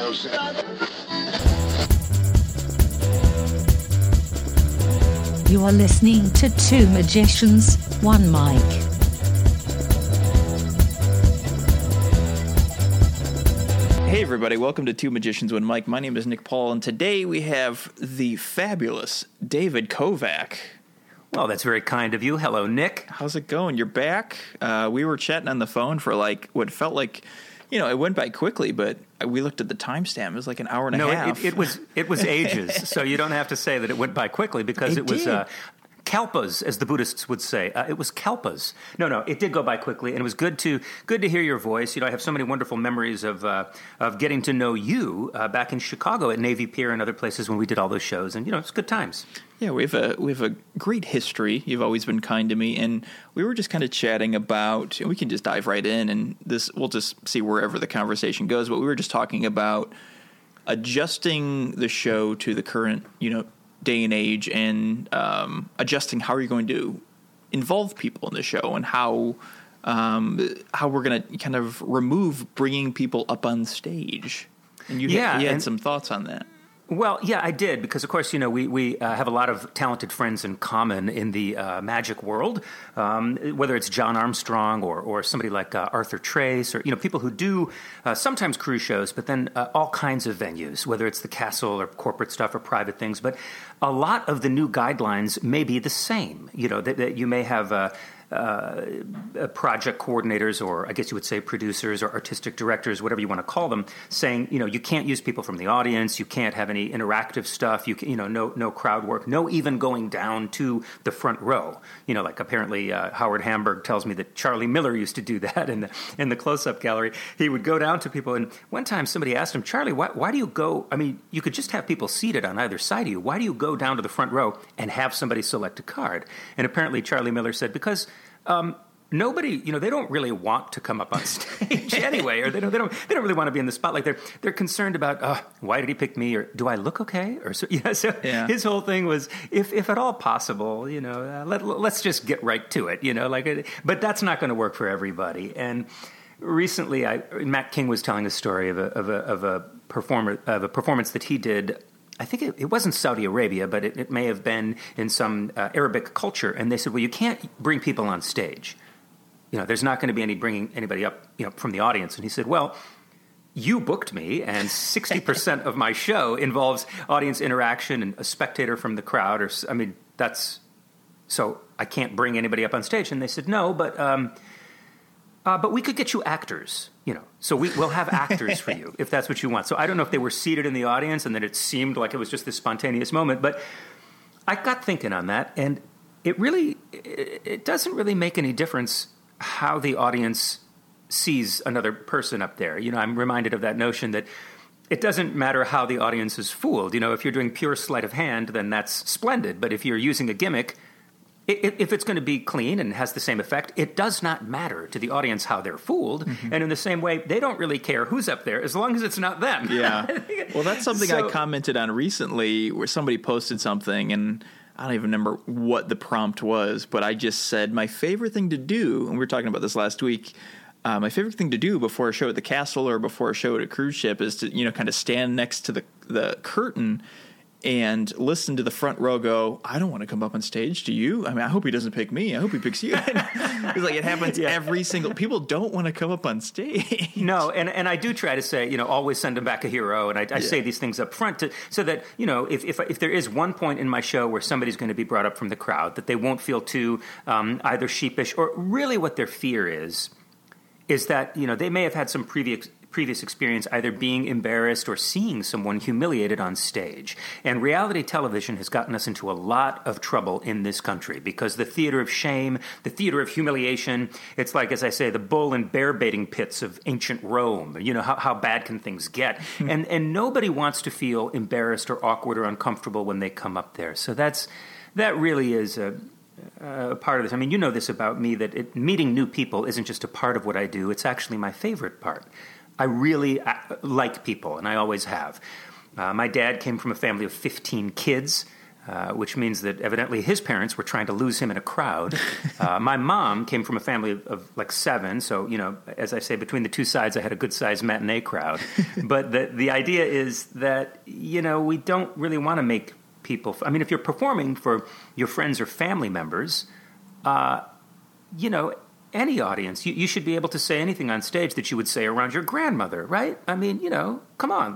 You are listening to Two Magicians, One Mic. Hey everybody, welcome to Two Magicians, One Mic. My name is Nick Paul, and today we have the fabulous David Kovac. Well, that's very kind of you. Hello, Nick. How's it going? You're back. We were chatting on the phone for like what felt like, it went by quickly, but we looked at the timestamp. It was like an hour and a half. It was ages. So you don't have to say that it went by quickly because it was kalpas, as the Buddhists would say. It was kalpas. No, it did go by quickly, and it was good to hear your voice. I have so many wonderful memories of getting to know you back in Chicago at Navy Pier and other places when we did all those shows, and it's good times. Yeah, we have a great history. You've always been kind to me, and we were just kind of chatting about. And we can just dive right in, and we'll just see wherever the conversation goes. But we were just talking about adjusting the show to the current, day and age, and adjusting how you're going to involve people in the show, and how we're going to kind of remove bringing people up on stage. And you had some thoughts on that. Well, yeah, I did, because, of course, we have a lot of talented friends in common in the magic world, whether it's John Armstrong or somebody like Arthur Trace, or, people who do sometimes cruise shows, but then all kinds of venues, whether it's the castle or corporate stuff or private things. But a lot of the new guidelines may be the same, that you may have project coordinators, or I guess you would say producers or artistic directors, whatever you want to call them, saying, you can't use people from the audience, you can't have any interactive stuff, no crowd work, no even going down to the front row. Like apparently Howard Hamburg tells me that Charlie Miller used to do that in the close-up gallery. He would go down to people, and one time somebody asked him, Charlie, why do you go, you could just have people seated on either side of you. Why do you go down to the front row and have somebody select a card? And apparently Charlie Miller said, because nobody, they don't really want to come up on stage anyway, or they don't really want to be in the spotlight. They're concerned about, why did he pick me, or do I look okay, or so. His whole thing was, if at all possible, let's just get right to it, but that's not going to work for everybody. And recently, Matt King was telling a story of a performance that he did. I think it wasn't Saudi Arabia, but it may have been in some Arabic culture. And they said, well, you can't bring people on stage. There's not going to be any bringing anybody up, from the audience. And he said, well, you booked me, and 60% of my show involves audience interaction and a spectator from the crowd. So I can't bring anybody up on stage. And they said, no, but we could get you actors, so we'll have actors for you if that's what you want. So I don't know if they were seated in the audience and then it seemed like it was just this spontaneous moment, but I got thinking on that, and it doesn't really make any difference how the audience sees another person up there. I'm reminded of that notion that it doesn't matter how the audience is fooled. If you're doing pure sleight of hand, then that's splendid. But if you're using a gimmick, if it's going to be clean and has the same effect, it does not matter to the audience how they're fooled. Mm-hmm. And in the same way, they don't really care who's up there as long as it's not them. Yeah. Well, that's something I commented on recently, where somebody posted something, and I don't even remember what the prompt was, but I just said my favorite thing to do, and we were talking about this last week, my favorite thing to do before a show at the castle or before a show at a cruise ship is to, kind of stand next to the curtain and listen to the front row go, I don't want to come up on stage. Do you? I hope he doesn't pick me. I hope he picks you. It's like it happens every single... People don't want to come up on stage. No, and I do try to say, always send them back a hero. And I say these things up front so that, if there is one point in my show where somebody's going to be brought up from the crowd, that they won't feel too either sheepish, or really what their fear is that, they may have had some previous experience either being embarrassed or seeing someone humiliated on stage. And reality television has gotten us into a lot of trouble in this country because the theater of shame, the theater of humiliation, it's like, as I say, the bull and bear baiting pits of ancient Rome. How bad can things get? And nobody wants to feel embarrassed or awkward or uncomfortable when they come up there. So that really is a part of this. You know this about me, that meeting new people isn't just a part of what I do. It's actually my favorite part. I really like people, and I always have. My dad came from a family of 15 kids. which means that evidently his parents were trying to lose him in a crowd. My mom came from a family of like 7, so, as I say, between the two sides, I had a good-sized matinee crowd. But the idea is that, we don't really want to make people... I mean, if you're performing for your friends or family members, any audience, you should be able to say anything on stage that you would say around your grandmother, right? I mean, come on,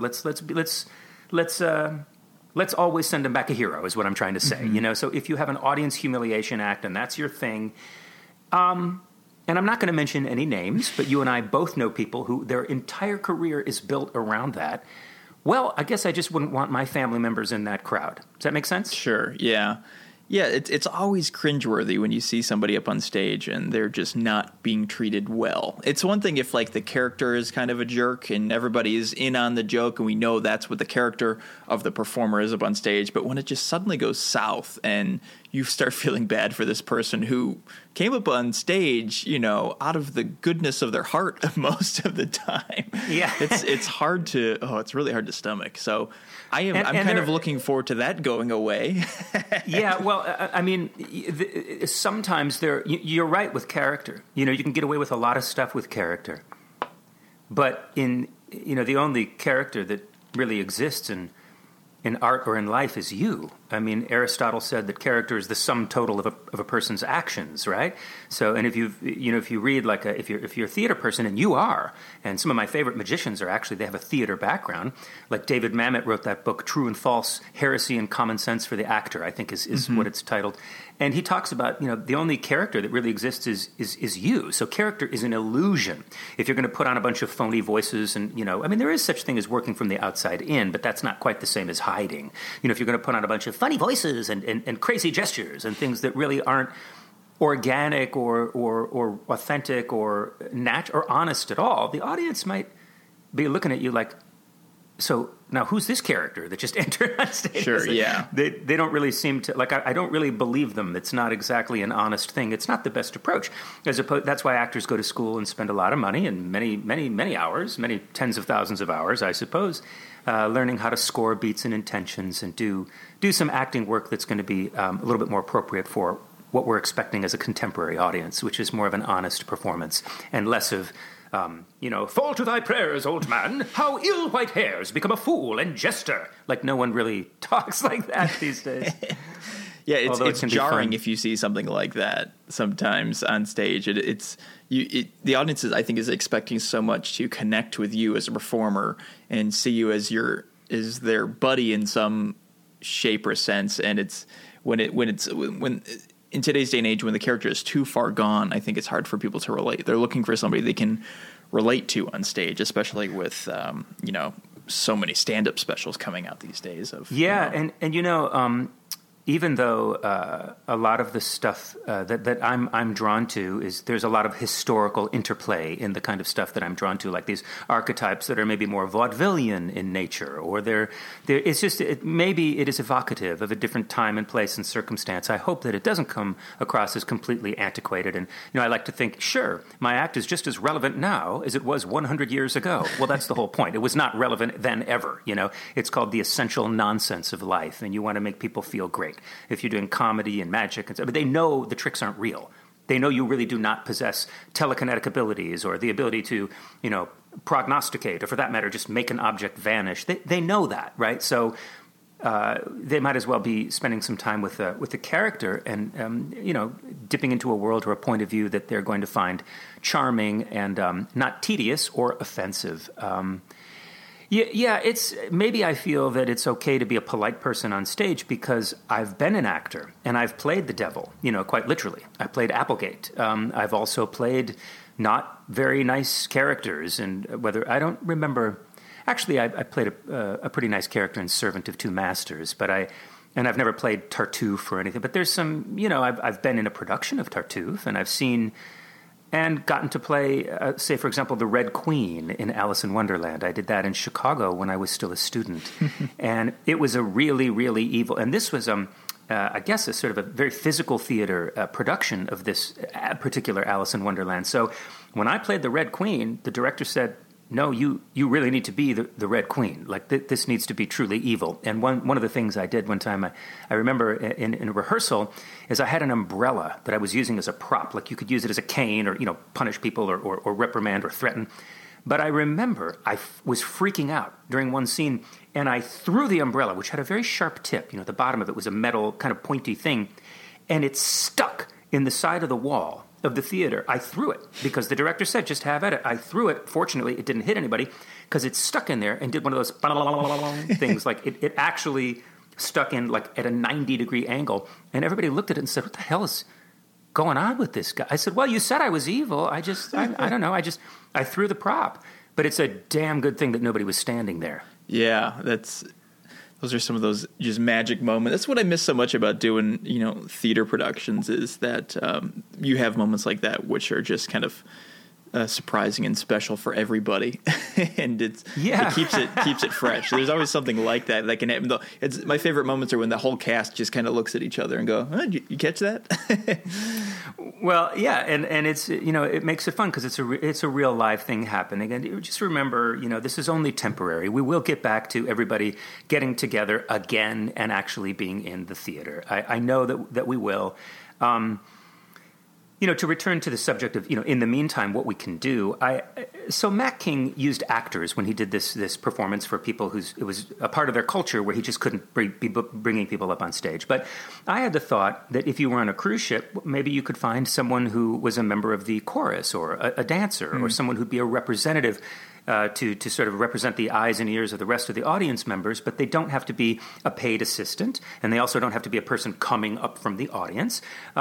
let's always send them back a hero is what I'm trying to say. Mm-hmm. So if you have an audience humiliation act and that's your thing, and I'm not going to mention any names, but you and I both know people who their entire career is built around that. Well, I guess I just wouldn't want my family members in that crowd. Does that make sense? Sure. Yeah. Yeah, it's always cringeworthy when you see somebody up on stage and they're just not being treated well. It's one thing if, like, the character is kind of a jerk and everybody is in on the joke and we know that's what the character of the performer is up on stage, but when it just suddenly goes south and you start feeling bad for this person who came up on stage, out of the goodness of their heart most of the time. Yeah. It's really hard to stomach. So I'm kind of looking forward to that going away. Yeah, well, I mean, sometimes you're right with character. You can get away with a lot of stuff with character. But the only character that really exists in art or in life is you. I mean, Aristotle said that character is the sum total of a person's actions, right? So, and if you read if you're a theater person, and you are, and some of my favorite magicians they have a theater background. Like David Mamet wrote that book, True and False: Heresy and Common Sense for the Actor, I think is mm-hmm. what it's titled. And he talks about, the only character that really exists is you. So character is an illusion. If you're going to put on a bunch of phony voices and, there is such thing as working from the outside in, but that's not quite the same as hiding. If you're going to put on a bunch of funny voices and crazy gestures and things that really aren't organic or authentic or natural or honest at all, the audience might be looking at you like, so now who's this character that just entered on stage? Sure, yeah. They don't really seem to, I don't really believe them. It's not exactly an honest thing. It's not the best approach. That's why actors go to school and spend a lot of money and many, many, many hours, many tens of thousands of hours, I suppose, learning how to score beats and intentions and do some acting work that's going to be a little bit more appropriate for what we're expecting as a contemporary audience, which is more of an honest performance and less of... fall to thy prayers, old man. How ill white hairs become a fool and jester. Like no one really talks like that these days. Yeah, it's jarring if you see something like that sometimes on stage. The audience is expecting so much to connect with you as a performer and see you as their buddy in some shape or sense. And it's when in today's day and age, when the character is too far gone, I think it's hard for people to relate. They're looking for somebody they can relate to on stage, especially with, so many stand-up specials coming out these days. Even though a lot of the stuff that I'm drawn to is there's a lot of historical interplay in the kind of stuff that I'm drawn to, like these archetypes that are maybe more vaudevillian in nature, or it's just maybe it is evocative of a different time and place and circumstance. I hope that it doesn't come across as completely antiquated. And I like to think, sure, my act is just as relevant now as it was 100 years ago. Well, that's the whole point. It was not relevant then ever. It's called the essential nonsense of life, and you want to make people feel great. If you're doing comedy and magic and stuff, but they know the tricks aren't real. They know you really do not possess telekinetic abilities or the ability to, prognosticate, or for that matter, just make an object vanish. They know that, right? So they might as well be spending some time with the character and, dipping into a world or a point of view that they're going to find charming and not tedious or offensive. Yeah, it's maybe I feel that it's okay to be a polite person on stage because I've been an actor and I've played the devil, quite literally. I played Applegate. I've also played not very nice characters, and I don't remember. Actually, I played a pretty nice character in Servant of Two Masters, and I've never played Tartuffe or anything. But there's some, I've been in a production of Tartuffe, and I've seen. And gotten to play, say, for example, the Red Queen in Alice in Wonderland. I did that in Chicago when I was still a student. And it was a really, really evil... And this was, I guess, a sort of a very physical theater production of this particular Alice in Wonderland. So when I played the Red Queen, the director said, no, you really need to be the Red Queen. Like, this needs to be truly evil. And one of the things I did one time, I remember in a rehearsal, is I had an umbrella that I was using as a prop. Like, you could use it as a cane or, punish people or reprimand or threaten. But I remember I was freaking out during one scene, and I threw the umbrella, which had a very sharp tip. The bottom of it was a metal kind of pointy thing, and it stuck in the side of the wall of the theater. I threw it because the director said, just have at it. I threw it. Fortunately, it didn't hit anybody because it stuck in there and did one of those things. Like, it actually stuck in, like, at a 90-degree angle. And everybody looked at it and said, what the hell is going on with this guy? I said, well, you said I was evil. I don't know. I threw the prop. But it's a damn good thing that nobody was standing there. Yeah, those are some of those just magic moments. That's what I miss so much about doing, theater productions, is that you have moments like that, which are just kind of surprising and special for everybody, and it keeps it fresh. There's always something like that can happen. It's my favorite moments are when the whole cast just kind of looks at each other and go, oh, "You catch that?" Well, yeah, and it's it makes it fun because it's a real live thing happening, and just remember, this is only temporary. We will get back to everybody getting together again and actually being in the theater. I know that we will. To return to the subject of, in the meantime, what we can do. So Matt King used actors when he did this performance for people it was a part of their culture where he just couldn't be bringing people up on stage. But I had the thought that if you were on a cruise ship, maybe you could find someone who was a member of the chorus or a dancer or someone who'd be a representative to sort of represent the eyes and ears of the rest of the audience members, but they don't have to be a paid assistant, and they also don't have to be a person coming up from the audience.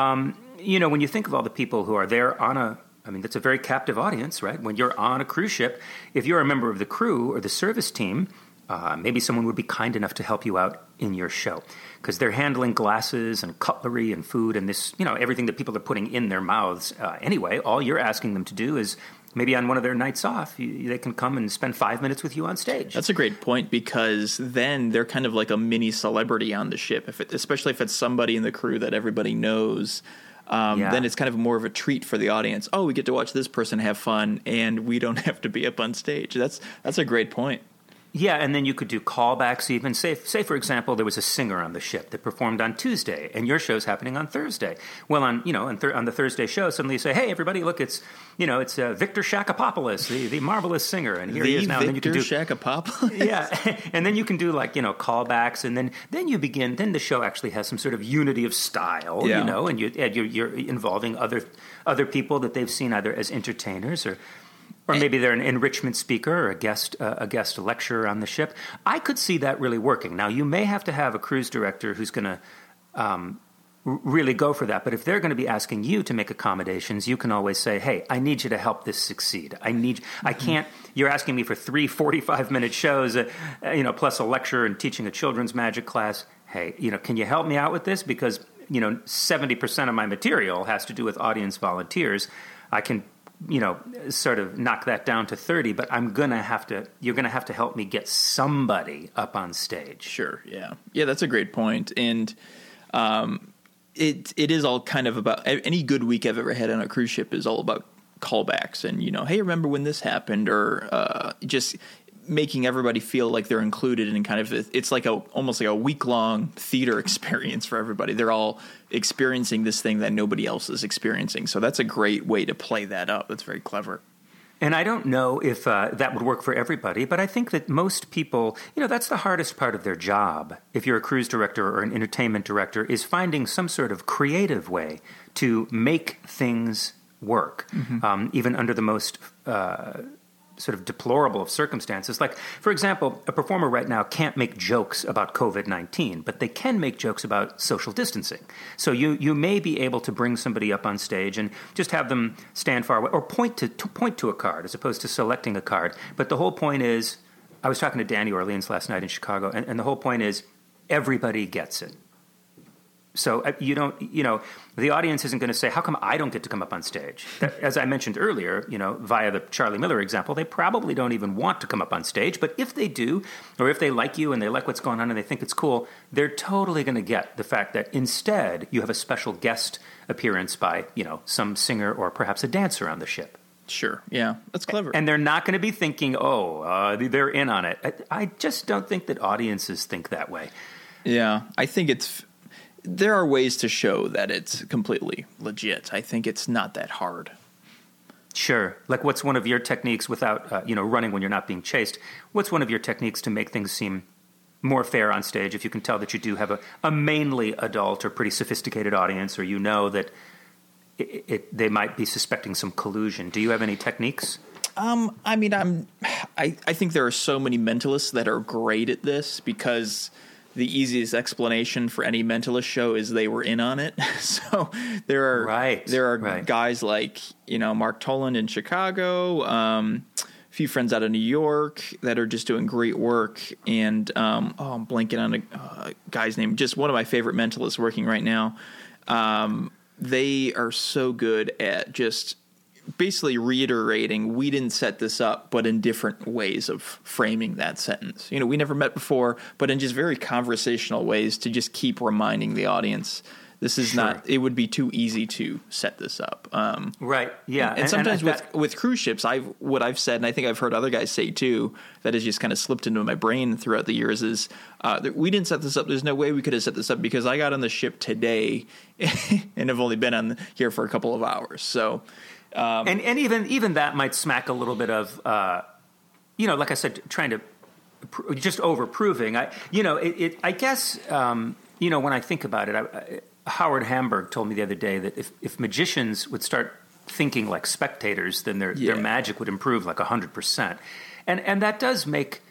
When you think of all the people who are there that's a very captive audience, right? When you're on a cruise ship, if you're a member of the crew or the service team, maybe someone would be kind enough to help you out in your show, because they're handling glasses and cutlery and food and this, everything that people are putting in their mouths. Anyway, all you're asking them to do is maybe on one of their nights off, they can come and spend 5 minutes with you on stage. That's a great point, because then they're kind of like a mini celebrity on the ship, especially if it's somebody in the crew that everybody knows. Then it's kind of more of a treat for the audience. Oh, we get to watch this person have fun, and we don't have to be up on stage. That's a great point. Yeah, and then you could do callbacks even. Say, for example, there was a singer on the ship that performed on Tuesday, and your show's happening on Thursday. Well, on the Thursday show, suddenly you say, hey, everybody, look, it's Victor Shakopoulos, the marvelous singer, and here he is now. Victor Shakopoulos? Yeah, and then you can do callbacks, and then you begin. Then the show actually has some sort of unity of style, and you're involving other people that they've seen either as entertainers or maybe they're an enrichment speaker or a guest lecturer on the ship. I could see that really working. Now, you may have to have a cruise director who's going to really go for that. But if they're going to be asking you to make accommodations, you can always say, hey, I need you to help this succeed. I can't, you're asking me for 3 45-minute shows, plus a lecture and teaching a children's magic class. Hey, can you help me out with this? Because, 70% of my material has to do with audience volunteers. I can sort of knock that down to 30, but you're going to have to help me get somebody up on stage. Sure. Yeah. Yeah. That's a great point. And, it is all kind of about, any good week I've ever had on a cruise ship is all about callbacks and, hey, remember when this happened, or, just making everybody feel like they're included in kind of, it's like almost like a week-long theater experience for everybody. They're all experiencing this thing that nobody else is experiencing. So that's a great way to play that up. That's very clever. And I don't know if that would work for everybody, but I think that most people, that's the hardest part of their job. If you're a cruise director or an entertainment director, is finding some sort of creative way to make things work, even under the most sort of deplorable of circumstances. Like, for example, a performer right now can't make jokes about COVID-19, but they can make jokes about social distancing. So you may be able to bring somebody up on stage and just have them stand far away, or point to a card as opposed to selecting a card. But the whole point is, I was talking to Danny Orleans last night in Chicago, and the whole point is everybody gets it. So the audience isn't going to say, how come I don't get to come up on stage? As I mentioned earlier, via the Charlie Miller example, they probably don't even want to come up on stage. But if they do, or if they like you and they like what's going on and they think it's cool, they're totally going to get the fact that instead you have a special guest appearance by, some singer or perhaps a dancer on the ship. Sure. Yeah, that's clever. And they're not going to be thinking, they're in on it. I just don't think that audiences think that way. Yeah, I think there are ways to show that it's completely legit. I think it's not that hard. Sure. Like, what's one of your techniques without, running when you're not being chased? What's one of your techniques to make things seem more fair on stage if you can tell that you do have a mainly adult or pretty sophisticated audience, or you know that they might be suspecting some collusion? Do you have any techniques? I think there are so many mentalists that are great at this, because the easiest explanation for any mentalist show is they were in on it. So there are guys like, Mark Toland in Chicago, a few friends out of New York that are just doing great work. And I'm blanking on a guy's name. Just one of my favorite mentalists working right now. They are so good at just basically reiterating, we didn't set this up, but in different ways of framing that sentence. We never met before, but in just very conversational ways to just keep reminding the audience, this is not, it would be too easy to set this up. Right. Yeah. And sometimes with cruise ships, what I've said, and I think I've heard other guys say too, that has just kind of slipped into my brain throughout the years, is that we didn't set this up. There's no way we could have set this up because I got on the ship today and have only been on here for a couple of hours. So, and even that might smack a little bit of, like I said, trying to just over-proving. I guess, when I think about it, Howard Hamburg told me the other day that if magicians would start thinking like spectators, then their magic would improve like 100%. And that does make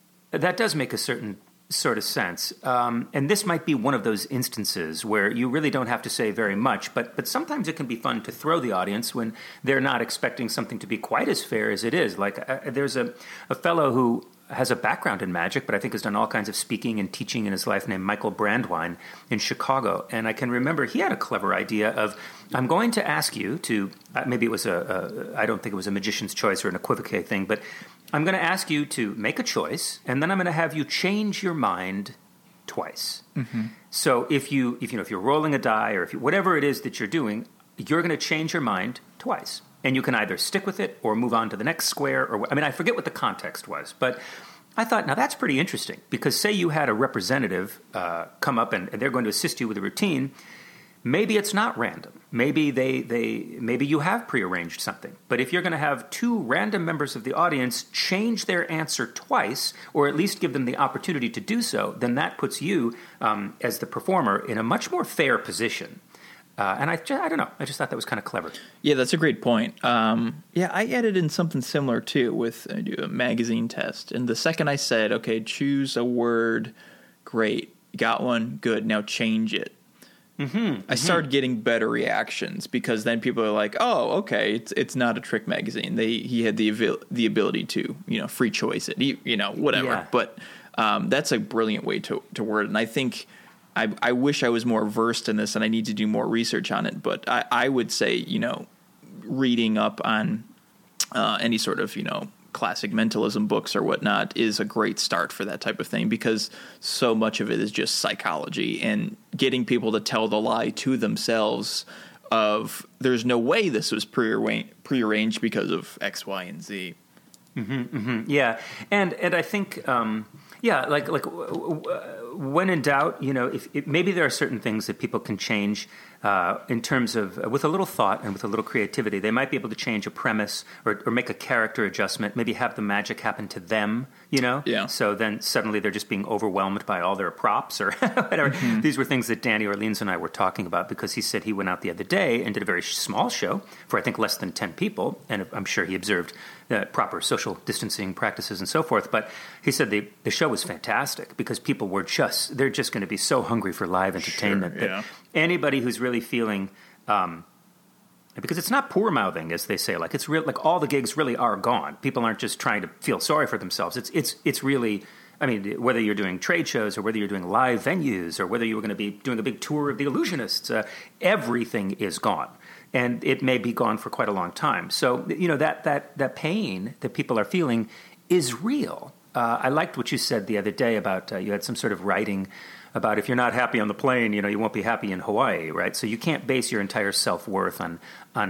a certain sort of sense. And this might be one of those instances where you really don't have to say very much, but sometimes it can be fun to throw the audience when they're not expecting something to be quite as fair as it is. Like there's a fellow who has a background in magic, but I think has done all kinds of speaking and teaching in his life, named Michael Brandwine in Chicago. And I can remember he had a clever idea of, I'm going to ask you to, maybe it was I don't think it was a magician's choice or an equivoque thing, but I'm going to ask you to make a choice, and then I'm going to have you change your mind twice. Mm-hmm. So if you're rolling a die, or whatever it is that you're doing, you're going to change your mind twice. And you can either stick with it or move on to the next square. I forget what the context was, but I thought, now that's pretty interesting, because say you had a representative come up and they're going to assist you with a routine. Maybe it's not random. Maybe maybe you have prearranged something. But if you're going to have two random members of the audience change their answer twice, or at least give them the opportunity to do so, then that puts you, as the performer, in a much more fair position. And I don't know. I just thought that was kind of clever. Yeah, that's a great point. I added in something similar too with a magazine test. And the second I said, okay, choose a word, great, got one, good, now change it. I started getting better reactions, because then people are like, oh, okay, it's not a trick magazine. He had the ability to, free choice it, whatever. Yeah. But that's a brilliant way to word it. And I think I wish I was more versed in this, and I need to do more research on it. But I would say, reading up on any sort of, classic mentalism books or whatnot is a great start for that type of thing, because so much of it is just psychology and getting people to tell the lie to themselves of, there's no way this was prearranged because of X, Y, and Z. Mm-hmm, mm-hmm. Yeah. And I think, when in doubt, maybe there are certain things that people can change in terms of, with a little thought and with a little creativity. They might be able to change a premise or make a character adjustment, maybe have the magic happen to them, Yeah. So then suddenly they're just being overwhelmed by all their props or whatever. Mm-hmm. These were things that Danny Orleans and I were talking about, because he said he went out the other day and did a very small show for, I think, less than 10 people. And I'm sure he observed proper social distancing practices and so forth. But he said the show was fantastic, because people were they're just going to be so hungry for live entertainment. Sure, yeah. That anybody who's really feeling, because it's not poor mouthing, as they say, like it's real, like all the gigs really are gone. People aren't just trying to feel sorry for themselves. It's really, whether you're doing trade shows or whether you're doing live venues or whether you were going to be doing a big tour of the illusionists, everything is gone. And it may be gone for quite a long time. So, that pain that people are feeling is real. I liked what you said the other day about you had some sort of writing about, if you're not happy on the plane, you won't be happy in Hawaii, right? So you can't base your entire self-worth on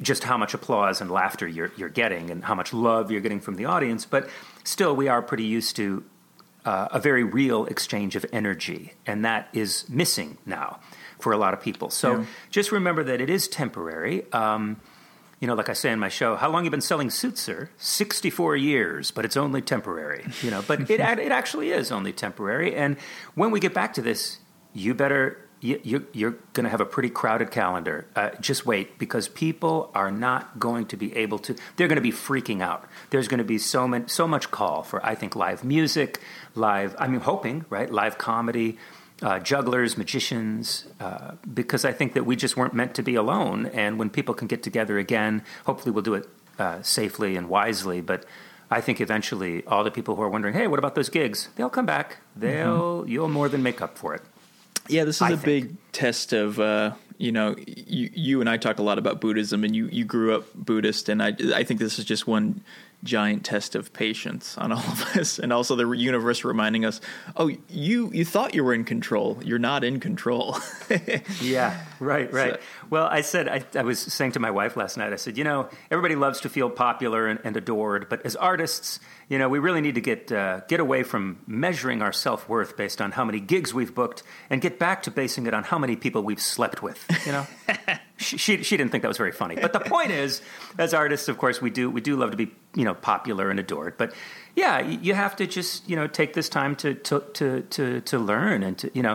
just how much applause and laughter you're getting and how much love you're getting from the audience. But still, we are pretty used to a very real exchange of energy, and that is missing now for a lot of people. So just remember that it is temporary. Like I say in my show, how long you been selling suits, sir? 64 years, but it's only temporary. But it actually is only temporary. And when we get back to this, you're going to have a pretty crowded calendar. Just wait, because people are not going to be able to. They're going to be freaking out. There's going to be so much call for, I think, live music, live comedy. Jugglers, magicians, because I think that we just weren't meant to be alone. And when people can get together again, hopefully we'll do it safely and wisely. But I think eventually all the people who are wondering, hey, what about those gigs? They'll come back. You'll more than make up for it. Yeah, this is a big test of, you and I talk a lot about Buddhism, and you grew up Buddhist, and I think this is just one giant test of patience on all of us, and also the universe reminding us, oh, you thought you were in control. You're not in control. Yeah, right. So, well, I was saying to my wife last night, I said, everybody loves to feel popular and adored, but as artists, we really need to get away from measuring our self-worth based on how many gigs we've booked and get back to basing it on how many people we've slept with, She didn't think that was very funny. But the point is, as artists, of course, we do love to be, popular and adored. But yeah, you have to just, take this time to learn and to,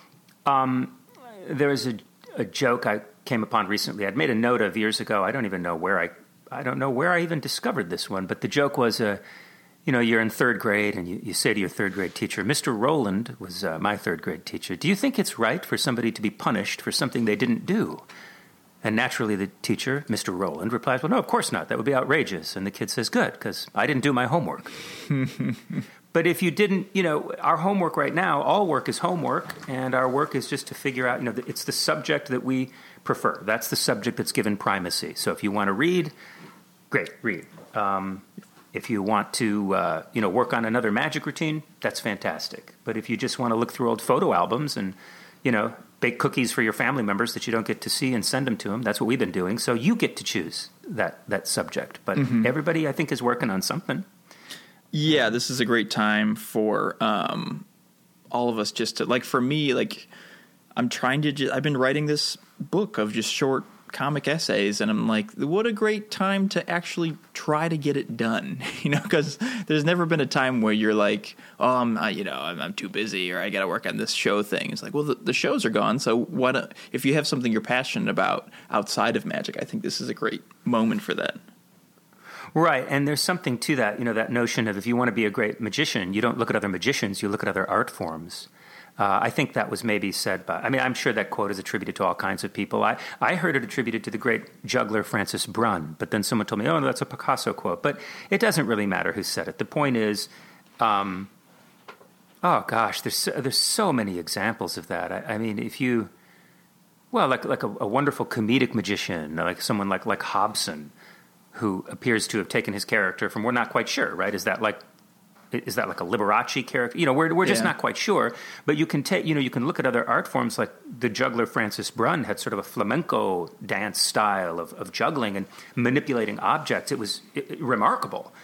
there was a joke I came upon recently. I'd made a note of years ago. I don't know where I even discovered this one. But the joke was, you're in third grade and you say to your third grade teacher, Mr. Rowland was my third grade teacher, do you think it's right for somebody to be punished for something they didn't do? And naturally the teacher, Mr. Rowland, replies, well, no, of course not. That would be outrageous. And the kid says, good, because I didn't do my homework. But if you didn't, our homework right now, all work is homework, and our work is just to figure out, it's the subject that we prefer. That's the subject that's given primacy. So if you want to read, great, read. If you want to, work on another magic routine, that's fantastic. But if you just want to look through old photo albums and, bake cookies for your family members that you don't get to see and send them to them, that's what we've been doing. So you get to choose that subject. But everybody, I think, is working on something. Yeah, this is a great time for all of us just to, for me, I'm trying to I've been writing this book of just short comic essays, and I'm like, what a great time to actually try to get it done, because there's never been a time where you're like, oh, I'm too busy, or I got to work on this show thing. It's like, well, the shows are gone, so if you have something you're passionate about outside of magic, I think this is a great moment for that. Right, and there's something to that, that notion of if you want to be a great magician, you don't look at other magicians, you look at other art forms. I think that was maybe said by, I'm sure that quote is attributed to all kinds of people. I heard it attributed to the great juggler Francis Brunn, but then someone told me, oh, no, that's a Picasso quote. But it doesn't really matter who said it. The point is, oh gosh, there's so many examples of that. If you, like a wonderful comedic magician, like someone like Hobson, who appears to have taken his character from, we're not quite sure, right? Is that like a Liberace character? We're just not quite sure. But you can take, you can look at other art forms, like the juggler Francis Brunn had sort of a flamenco dance style of juggling and manipulating objects. It was remarkable.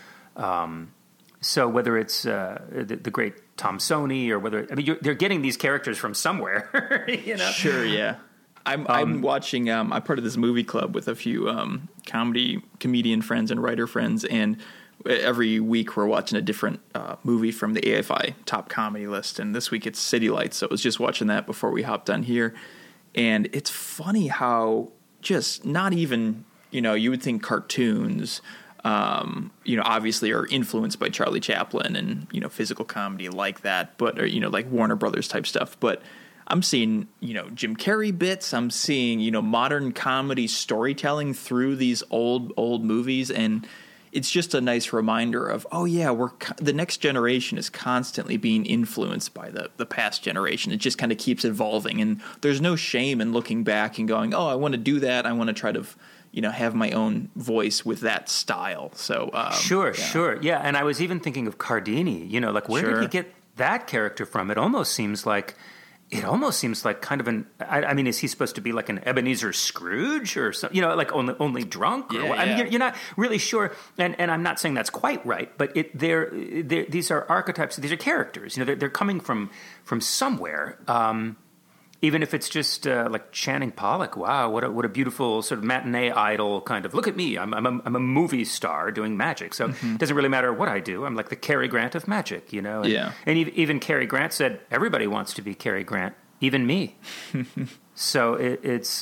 So whether it's the great Tom Sony or whether, they're getting these characters from somewhere, Sure, yeah. I'm watching, I'm part of this movie club with a few comedian friends and writer friends, and every week we're watching a different movie from the AFI top comedy list, and this week it's City Lights, so I was just watching that before we hopped on here. And it's funny how just not even, you would think cartoons, obviously are influenced by Charlie Chaplin and, physical comedy like that, but, or, like Warner Brothers type stuff. But I'm seeing, Jim Carrey bits. I'm seeing, modern comedy storytelling through these old movies, and it's just a nice reminder of, oh yeah, the next generation is constantly being influenced by the past generation. It just kind of keeps evolving, and there's no shame in looking back and going, oh, I want to do that. I want to try to, have my own voice with that style. So sure, yeah. And I was even thinking of Cardini. Where did he get that character from? It almost seems like it almost seems like kind of I mean, is he supposed to be like an Ebenezer Scrooge or something, you know, like only drunk? Or what? I mean, you're not really sure. And I'm not saying that's quite right, but these are archetypes. These are characters. You know, they're coming from somewhere. Even if it's just like Channing Pollock, wow, what a beautiful sort of matinee idol kind of. Look at me, I'm a movie star doing magic. So it doesn't really matter what I do. I'm like the Cary Grant of magic, you know. And even Cary Grant said everybody wants to be Cary Grant, even me. So it's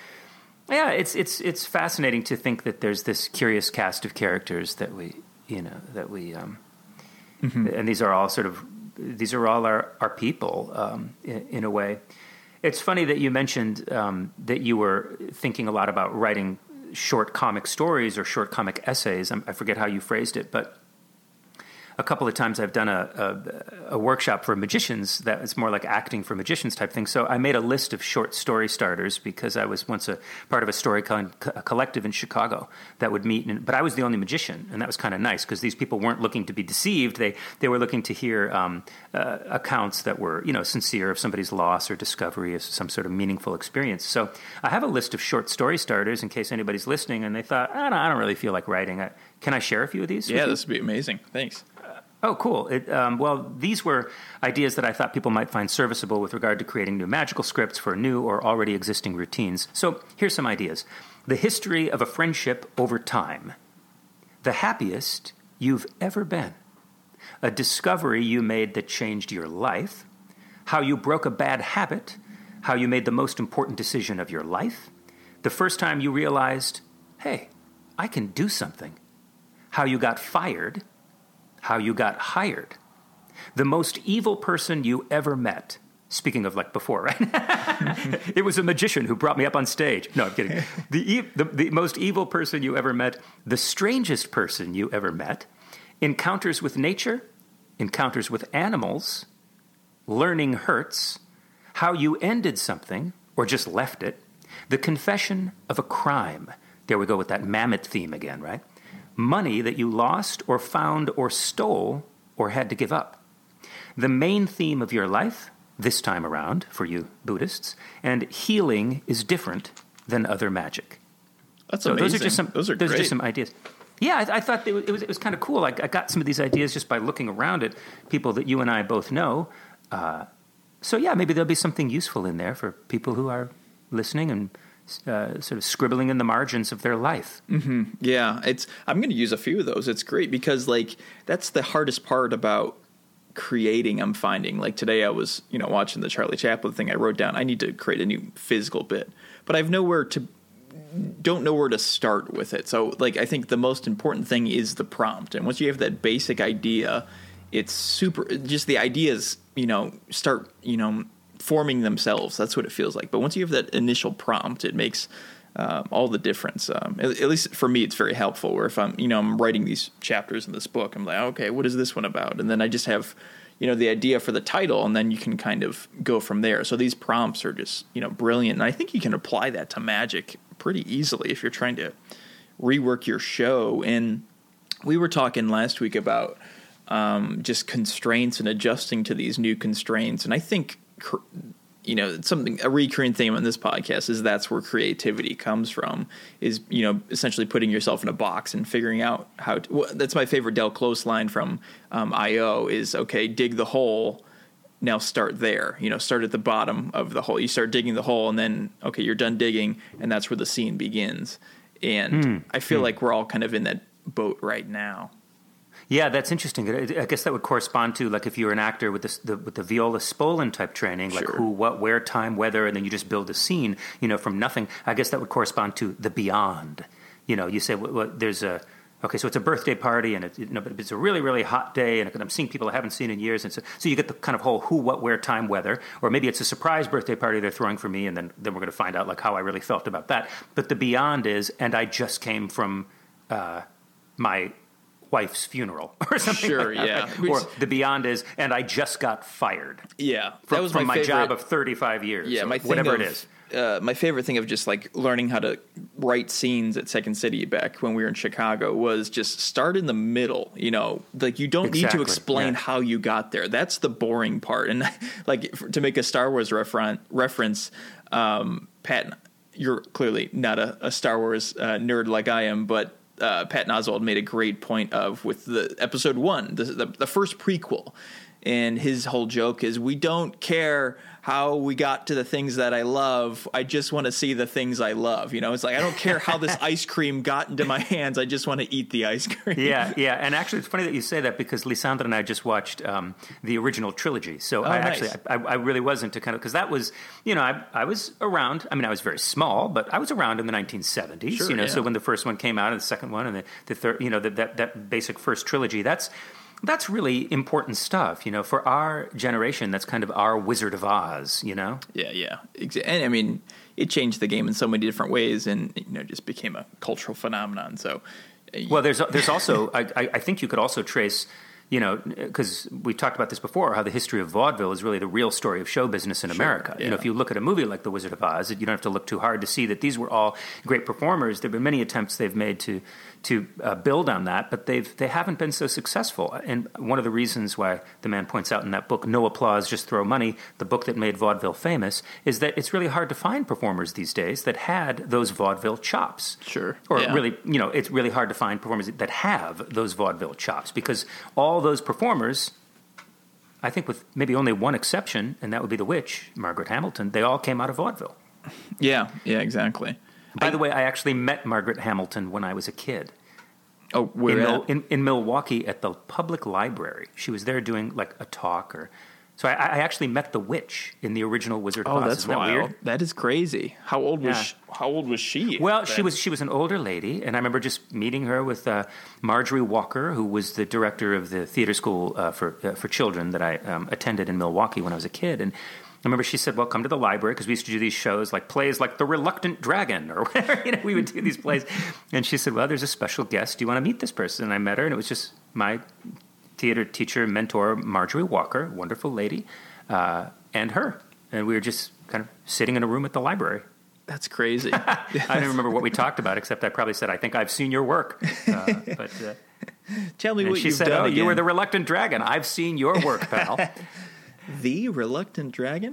fascinating to think that there's this curious cast of characters that we and these are all our people in a way. It's funny that you mentioned that you were thinking a lot about writing short comic stories or short comic essays. I forget how you phrased it, but a couple of times I've done a workshop for magicians that is more like acting for magicians type thing. So I made a list of short story starters because I was once a part of a story collective in Chicago that would meet. But I was the only magician, and that was kind of nice because these people weren't looking to be deceived. They were looking to hear accounts that were, you know, sincere of somebody's loss or discovery of some sort of meaningful experience. So I have a list of short story starters in case anybody's listening and they thought, I don't really feel like writing. Can I share a few of these? Yeah, this would be amazing. Thanks. Oh, cool. Well, these were ideas that I thought people might find serviceable with regard to creating new magical scripts for new or already existing routines. So here's some ideas. The history of a friendship over time. The happiest you've ever been. A discovery you made that changed your life. How you broke a bad habit. How you made the most important decision of your life. The first time you realized, hey, I can do something. How you got fired. How you got hired. The most evil person you ever met. Speaking of like before, right? It was a magician who brought me up on stage. No, I'm kidding. The most evil person you ever met. The strangest person you ever met. Encounters with nature. Encounters with animals. Learning hurts. How you ended something or just left it. The confession of a crime. There we go with that mammoth theme again, right? Money that you lost or found or stole or had to give up. The main theme of your life, this time around, for you Buddhists, and healing is different than other magic. That's amazing. Those are great. Just some ideas. Yeah, I thought it was kind of cool. I got some of these ideas just by looking around at people that you and I both know. So yeah, maybe there'll be something useful in there for people who are listening and sort of scribbling in the margins of their life. Mm-hmm. Yeah, I'm going to use a few of those. It's great because like that's the hardest part about creating. I'm finding like today I was watching the Charlie Chaplin thing. I wrote down I need to create a new physical bit, but I don't know where to start with it. So like I think the most important thing is the prompt, and once you have that basic idea, it's super. Just the ideas start forming themselves. That's what it feels like. But once you have that initial prompt, it makes all the difference. At least for me, it's very helpful. Where if I'm writing these chapters in this book, I'm like, okay, what is this one about? And then I just have the idea for the title, and then you can kind of go from there. So these prompts are just brilliant, and I think you can apply that to magic pretty easily if you're trying to rework your show. And we were talking last week about just constraints and adjusting to these new constraints, and I think a recurring theme on this podcast is that's where creativity comes from, is essentially putting yourself in a box and figuring out how to, that's my favorite Del Close line from I.O. is, okay, dig the hole, now start there. Start at the bottom of the hole. You start digging the hole, and then okay, you're done digging, and that's where the scene begins. And I feel like we're all kind of in that boat right now. Yeah, that's interesting. I guess that would correspond to like if you were an actor with the Viola Spolin type training, like who, what, where, time, whether, and then you just build a scene, from nothing. I guess that would correspond to the beyond. You say, well, there's a okay, so it's a birthday party, and it's a really, really hot day, and I'm seeing people I haven't seen in years, and so you get the kind of whole who, what, where, time, whether, or maybe it's a surprise birthday party they're throwing for me, and then we're going to find out like how I really felt about that. But the beyond is, and I just came from my wife's funeral or something. Sure, like that, yeah. Or the beyond is, and I just got fired. Yeah, From, from my job of 35 years. Yeah, or whatever it is. My favorite thing of just like learning how to write scenes at Second City back when we were in Chicago was just start in the middle. You know, like you don't need to explain how you got there. That's the boring part. And like to make a Star Wars reference, Pat, you're clearly not a Star Wars nerd like I am, but Patton Oswalt made a great point of with the episode 1, the first prequel. And his whole joke is, we don't care how we got to the things that I love. I just want to see the things I love. You know, it's like, I don't care how this ice cream got into my hands. I just want to eat the ice cream. Yeah. And actually, it's funny that you say that because Lisandra and I just watched the original trilogy. So I really was into kind of, because that was, you know, I was around. I mean, I was very small, but I was around in the 1970s. Sure, you know, yeah. So when the first one came out and the second one and the third, you know, that basic first trilogy, that's really important stuff, you know, for our generation. That's kind of our Wizard of Oz, you know? Yeah. And I mean, it changed the game in so many different ways and, you know, just became a cultural phenomenon. So, well, there's also, I think you could also trace, you know, because we talked about this before, how the history of vaudeville is really the real story of show business in America. Yeah. You know, if you look at a movie like The Wizard of Oz, you don't have to look too hard to see that these were all great performers. There have been many attempts they've made to build on that, but they haven't been so successful. And one of the reasons why the man points out in that book, No Applause, Just Throw Money, the book that made vaudeville famous, is that it's really hard to find performers these days that had those vaudeville chops. Sure. Or really, you know, it's really hard to find performers that have those vaudeville chops because all those performers, I think with maybe only one exception, and that would be the witch, Margaret Hamilton, they all came out of vaudeville. Yeah, exactly. By the way, I actually met Margaret Hamilton when I was a kid. Oh, where in Milwaukee at the public library. She was there doing like a talk or. So I actually met the witch in the original Wizard of Oz. Oh, that's Isn't that wild. weird? That is crazy. How old was she? Well, she was an older lady, and I remember just meeting her with Marjorie Walker, who was the director of the theater school for children that I attended in Milwaukee when I was a kid. And I remember she said, well, come to the library, because we used to do these shows, like plays like The Reluctant Dragon, or whatever, you know, we would do these plays. And she said, well, there's a special guest. Do you want to meet this person? And I met her, and it was just my theater teacher, mentor, Marjorie Walker, wonderful lady, and her. And we were just kind of sitting in a room at the library. That's crazy. I don't remember what we talked about, except I probably said, I think I've seen your work. But tell me what she you've said, done. oh, again. You were the Reluctant Dragon. I've seen your work, pal. The Reluctant Dragon?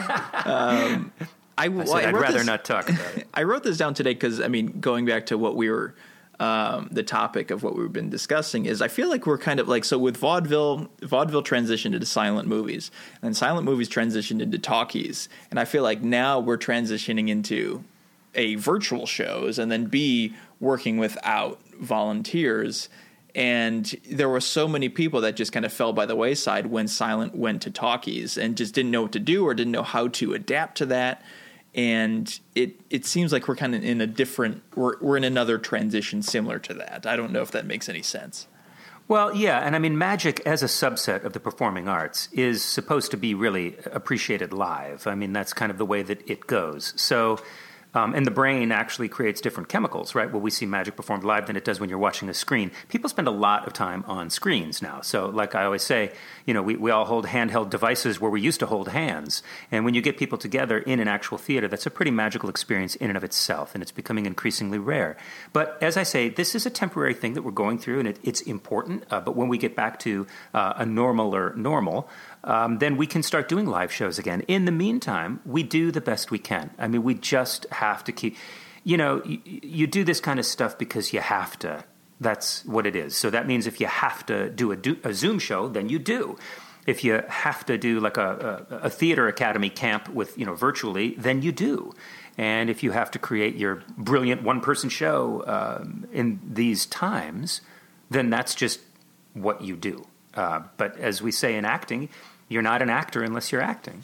I'd rather not talk about it. I wrote this down today because, I mean, going back to what we were, the topic of what we've been discussing is I feel like we're kind of like, so with vaudeville transitioned into silent movies, and silent movies transitioned into talkies. And I feel like now we're transitioning into A, virtual shows, and then B, working without volunteers. And there were so many people that just kind of fell by the wayside when silent went to talkies and just didn't know what to do or didn't know how to adapt to that. And it seems like we're kind of in a different – we're in another transition similar to that. I don't know if that makes any sense. Well, yeah, and I mean, magic as a subset of the performing arts is supposed to be really appreciated live. I mean, that's kind of the way that it goes. So – and the brain actually creates different chemicals, right? Well, we see magic performed live than it does when you're watching a screen. People spend a lot of time on screens now. So like I always say, you know, we all hold handheld devices where we used to hold hands. And when you get people together in an actual theater, that's a pretty magical experience in and of itself. And it's becoming increasingly rare. But as I say, this is a temporary thing that we're going through, and it's important. But when we get back to a normal, then we can start doing live shows again. In the meantime, we do the best we can. I mean, we just have to keep, you know, you do this kind of stuff because you have to. That's what it is. So that means if you have to do a Zoom show, then you do. If you have to do like a theater academy camp with, you know, virtually, then you do. And if you have to create your brilliant one-person show in these times, then that's just what you do. But as we say in acting, you're not an actor unless you're acting.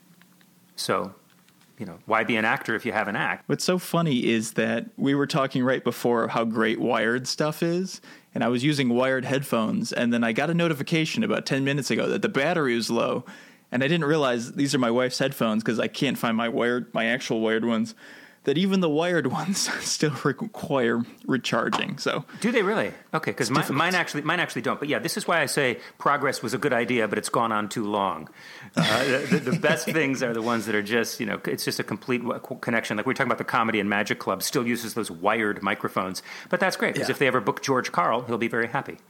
So, you know, why be an actor if you have an act? What's so funny is that we were talking right before how great wired stuff is, and I was using wired headphones, and then I got a notification about 10 minutes ago that the battery was low, and I didn't realize these are my wife's headphones because I can't find my actual wired ones. that even the wired ones still require recharging. So do they really? Okay, because mine actually don't. But yeah, this is why I say progress was a good idea, but it's gone on too long. The best things are the ones that are just, it's just a complete connection. Like we were talking about the Comedy and Magic Club still uses those wired microphones, but that's great because if they ever book George Carl, he'll be very happy.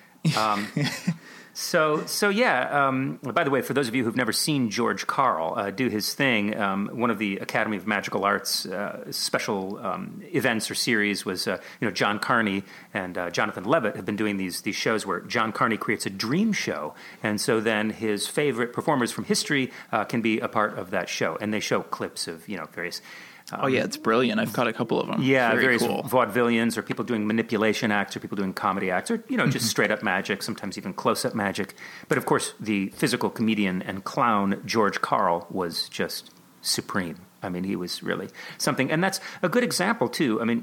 So yeah. By the way, for those of you who've never seen George Carl do his thing, one of the Academy of Magical Arts special events or series was, John Carney and Jonathan Levitt have been doing these shows where John Carney creates a dream show, and so then his favorite performers from history can be a part of that show, and they show clips of various. It's brilliant. I've caught a couple of them. Yeah, various cool. vaudevillians or people doing manipulation acts or people doing comedy acts or, just straight up magic, sometimes even close-up magic. But, of course, the physical comedian and clown George Carl was just supreme. I mean, he was really something. And that's a good example, too. I mean,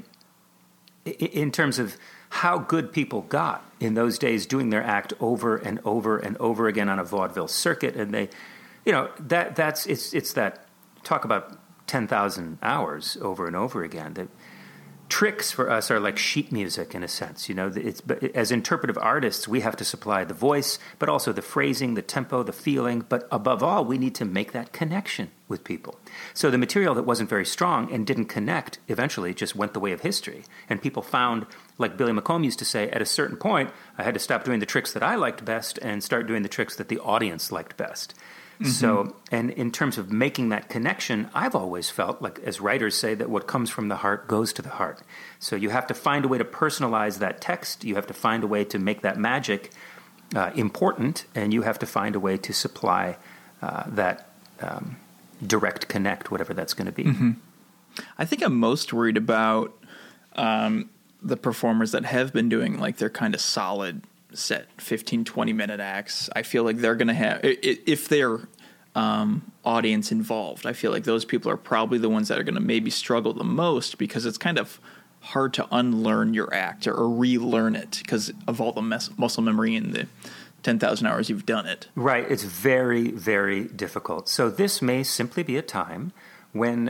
in terms of how good people got in those days doing their act over and over and over again on a vaudeville circuit. And they, it's that talk about 10,000 hours over and over again. The tricks for us are like sheet music in a sense. As interpretive artists, we have to supply the voice, but also the phrasing, the tempo, the feeling. But above all, we need to make that connection with people. So the material that wasn't very strong and didn't connect eventually just went the way of history. And people found, like Billy McComb used to say, at a certain point, I had to stop doing the tricks that I liked best and start doing the tricks that the audience liked best. Mm-hmm. So, and in terms of making that connection, I've always felt like, as writers say, that what comes from the heart goes to the heart. So you have to find a way to personalize that text. You have to find a way to make that magic important, and you have to find a way to supply that direct connect, whatever that's going to be. Mm-hmm. I think I'm most worried about the performers that have been doing like their kind of solid set 15, 20-minute acts. I feel like they're going to have, if they're audience involved, I feel like those people are probably the ones that are going to maybe struggle the most because it's kind of hard to unlearn your act or relearn it because of all the muscle memory and the 10,000 hours you've done it. Right. It's very, very difficult. So this may simply be a time when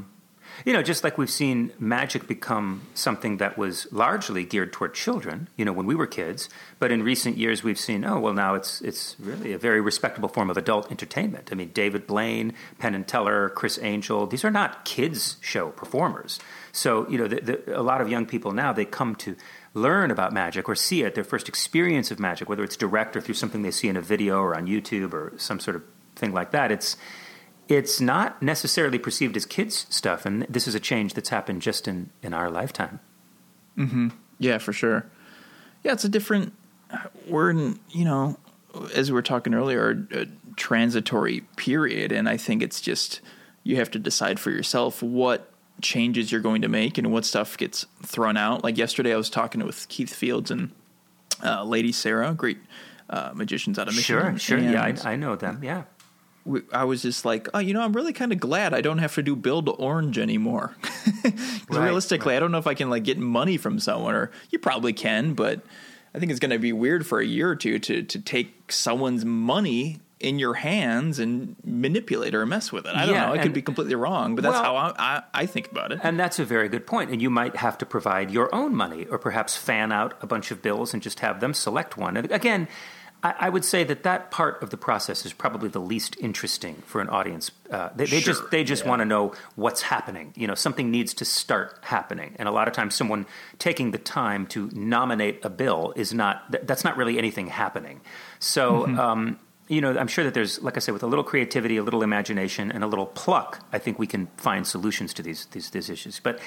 just like we've seen magic become something that was largely geared toward children, when we were kids. But in recent years, we've seen, now it's really a very respectable form of adult entertainment. I mean, David Blaine, Penn and Teller, Chris Angel, these are not kids' show performers. So, a lot of young people now, they come to learn about magic or see it, their first experience of magic, whether it's direct or through something they see in a video or on YouTube or some sort of thing like that. It's not necessarily perceived as kids' stuff, and this is a change that's happened just in our lifetime. Mm-hmm. Yeah, for sure. Yeah, it's a different... We're in, as we were talking earlier, a transitory period, and I think it's just you have to decide for yourself what changes you're going to make and what stuff gets thrown out. Like yesterday I was talking with Keith Fields and Lady Sarah, great magicians out of Michigan. Sure. Yeah, I know them, yeah. I was just like, I'm really kind of glad I don't have to do Build Orange anymore. Realistically, I don't know if I can get money from someone, or you probably can, but I think it's going to be weird for a year or two to take someone's money in your hands and manipulate or mess with it. I don't know. I could be completely wrong, but that's how I think about it. And that's a very good point. And you might have to provide your own money or perhaps fan out a bunch of bills and just have them select one. And again, I would say that part of the process is probably the least interesting for an audience. They just want to know what's happening. Something needs to start happening. And a lot of times someone taking the time to nominate a bill that's not really anything happening. So, I'm sure that there's, like I said, with a little creativity, a little imagination, and a little pluck, I think we can find solutions to these issues. But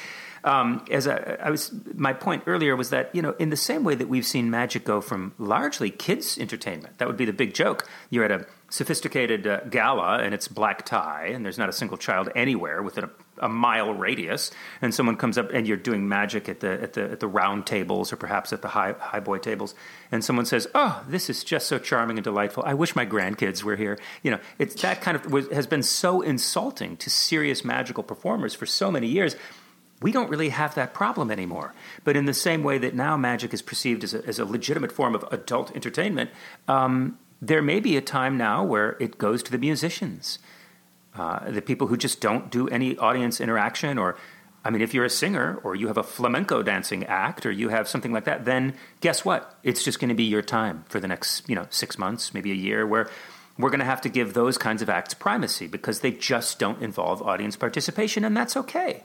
my point earlier was that, in the same way that we've seen magic go from largely kids' entertainment, that would be the big joke. You're at a sophisticated gala and it's black tie and there's not a single child anywhere within a mile radius, and someone comes up and you're doing magic at the round tables or perhaps at the high boy tables, and someone says, "Oh, this is just so charming and delightful. I wish my grandkids were here." It's that kind of has been so insulting to serious magical performers for so many years. We don't really have that problem anymore. But in the same way that now magic is perceived as a legitimate form of adult entertainment, there may be a time now where it goes to the musicians, the people who just don't do any audience interaction or I mean, if you're a singer or you have a flamenco dancing act or you have something like that, then guess what? It's just going to be your time for the next, 6 months, maybe a year, where we're going to have to give those kinds of acts primacy because they just don't involve audience participation, and that's okay.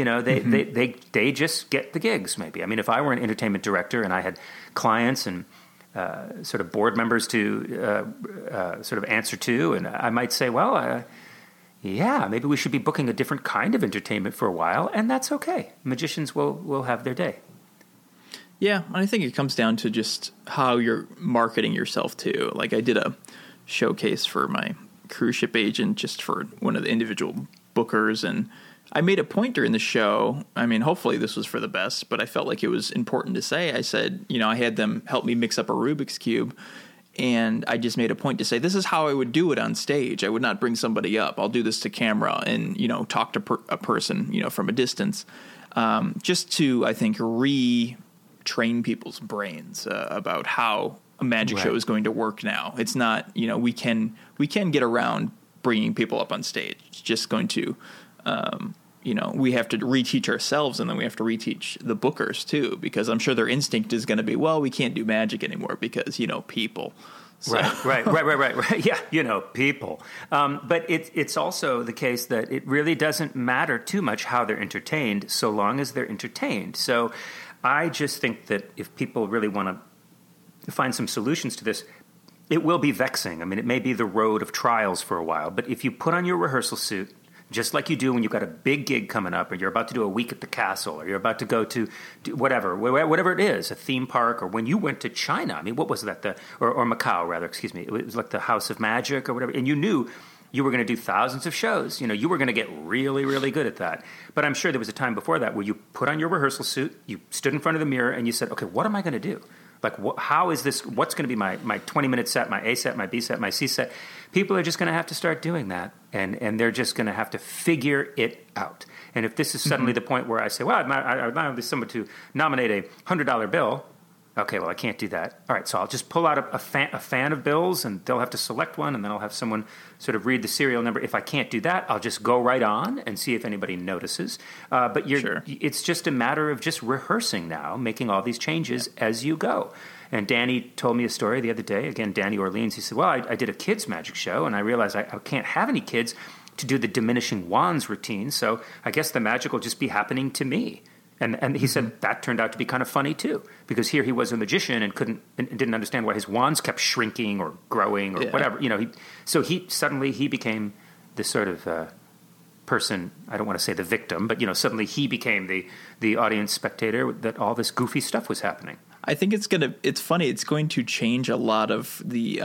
They just get the gigs, maybe. I mean, if I were an entertainment director and I had clients and sort of board members to sort of answer to, and I might say, well, maybe we should be booking a different kind of entertainment for a while, and that's okay. Magicians will have their day. Yeah, I think it comes down to just how you're marketing yourself too. Like I did a showcase for my cruise ship agent just for one of the individual bookers, and I made a point during the show. I mean, hopefully this was for the best, but I felt like it was important to say. I said, I had them help me mix up a Rubik's Cube, and I just made a point to say, this is how I would do it on stage. I would not bring somebody up. I'll do this to camera and, talk to a person, from a distance, just to, I think, retrain people's brains about how a magic show is going to work now. It's not, we can get around bringing people up on stage. It's just going to, we have to reteach ourselves, and then we have to reteach the bookers too, because I'm sure their instinct is going to be, well, we can't do magic anymore because, people. So. Right. Yeah, people. But it's also the case that it really doesn't matter too much how they're entertained, so long as they're entertained. So I just think that if people really want to find some solutions to this, it will be vexing. I mean, it may be the road of trials for a while, but if you put on your rehearsal suit, just like you do when you've got a big gig coming up, or you're about to do a week at the castle, or you're about to go to whatever it is, a theme park, or when you went to China. I mean, what was that? Or Macau, rather, excuse me. It was like the House of Magic or whatever. And you knew you were going to do thousands of shows. You were going to get really, really good at that. But I'm sure there was a time before that where you put on your rehearsal suit, you stood in front of the mirror, and you said, okay, what am I going to do? Like, how is this? What's going to be my 20-minute set, my A set, my B set, my C set? People are just going to have to start doing that, and they're just going to have to figure it out. And if this is suddenly the point where I say, well, I want someone to nominate a $100 bill, okay, well, I can't do that. All right, so I'll just pull out a fan of bills, and they'll have to select one, and then I'll have someone sort of read the serial number. If I can't do that, I'll just go right on and see if anybody notices. But it's just a matter of just rehearsing now, making all these changes as you go. And Danny told me a story the other day. Again, Danny Orleans, he said, well, I did a kids' magic show, and I realized I can't have any kids to do the diminishing wands routine, so I guess the magic will just be happening to me. And he said that turned out to be kind of funny too, because here he was a magician and didn't understand why his wands kept shrinking or growing or whatever. So he suddenly became this sort of person. I don't want to say the victim, but suddenly he became the audience spectator that all this goofy stuff was happening. I think it's funny. It's going to change a lot of the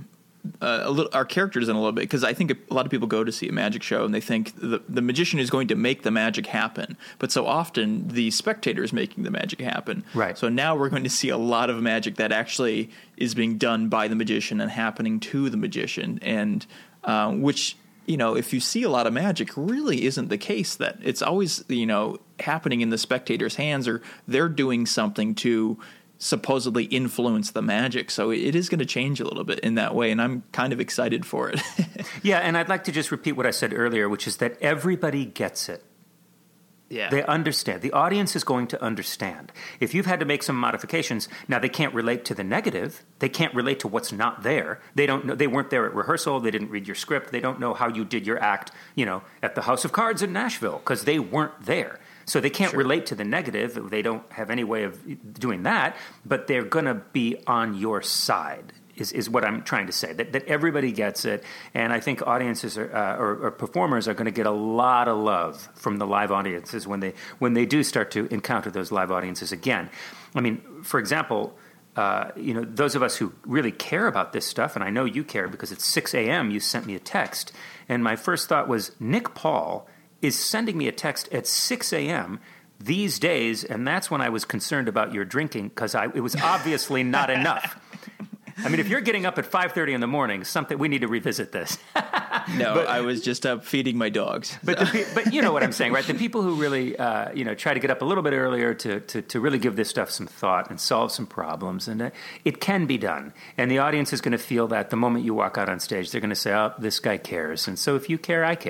our characters in a little bit, because I think a lot of people go to see a magic show and they think the magician is going to make the magic happen, but so often the spectator is making the magic happen. Right. So now we're going to see a lot of magic that actually is being done by the magician and happening to the magician, and which, if you see a lot of magic, really isn't the case. That it's always happening in the spectator's hands, or they're doing something to supposedly influence the magic. So it is going to change a little bit in that way, and I'm kind of excited for it. Yeah, and I'd like to just repeat what I said earlier, which is that everybody gets it. Yeah. They understand. The audience is going to understand. If you've had to make some modifications, now they can't relate to the negative. They can't relate to what's not there. They don't know. They weren't there at rehearsal. They didn't read your script. They don't know how you did your act, at the House of Cards in Nashville, because they weren't there. So they can't relate to the negative. They don't have any way of doing that, but they're going to be on your side, is what I'm trying to say, that everybody gets it. And I think audiences or performers are going to get a lot of love from the live audiences when they do start to encounter those live audiences again. I mean, for example, those of us who really care about this stuff, and I know you care because it's 6 a.m., you sent me a text, and my first thought was, Nick Paul is sending me a text at 6 a.m. these days, and that's when I was concerned about your drinking, because it was obviously not enough. I mean, if you're getting up at 5:30 in the morning, we need to revisit this. No, I was just up feeding my dogs. But you know what I'm saying, right? The people who really try to get up a little bit earlier to really give this stuff some thought and solve some problems, and it can be done. And the audience is going to feel that the moment you walk out on stage. They're going to say, "Oh, this guy cares," and so if you care, I care.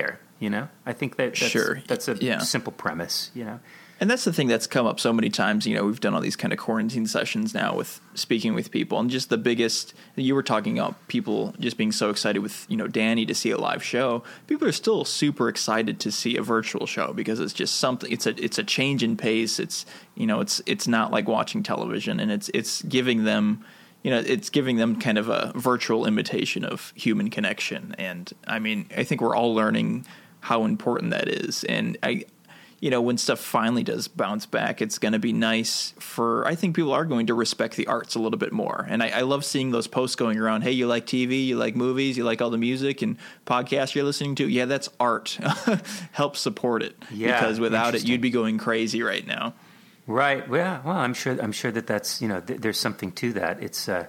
You know, I think that's a simple premise. You know. And that's the thing that's come up so many times. You know, we've done all these kind of quarantine sessions now with speaking with people, and just the biggest, you were talking about people just being so excited with, you know, Danny to see a live show. People are still super excited to see a virtual show because it's just something, it's a change in pace. It's, you know, it's not like watching television, and it's giving them, you know, it's giving them kind of a virtual imitation of human connection. And I mean, I think we're all learning how important that is. And you know, when stuff finally does bounce back, it's going to be nice I think people are going to respect the arts a little bit more. And I love seeing those posts going around. Hey, you like TV, you like movies, you like all the music and podcasts you're listening to. Yeah, that's art. Help support it. Yeah, because without it, you'd be going crazy right now. Right. Well, I'm sure that's, you know, there's something to that.